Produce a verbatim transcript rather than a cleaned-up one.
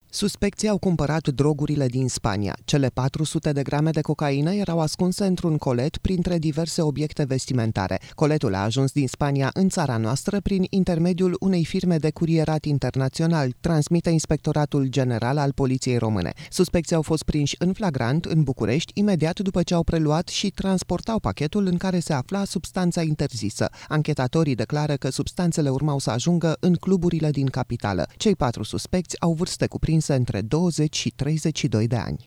Suspecții au cumpărat drogurile din Spania. Cele patru sute de grame de cocaină erau ascunse într-un colet printre diverse obiecte vestimentare. Coletul a ajuns din Spania în țara noastră prin intermediul unei firme de curierat internațional, transmite Inspectoratul General al Poliției Române. Suspecții au fost prinși în flagrant în București imediat după ce au preluat și transportau pachetul în care se afla substanța interzisă. Anchetatorii declară că substanțele urmau să ajungă în cluburile din capitală. Cei patru suspecți au vârste cuprinse între douăzeci și treizeci și doi de ani.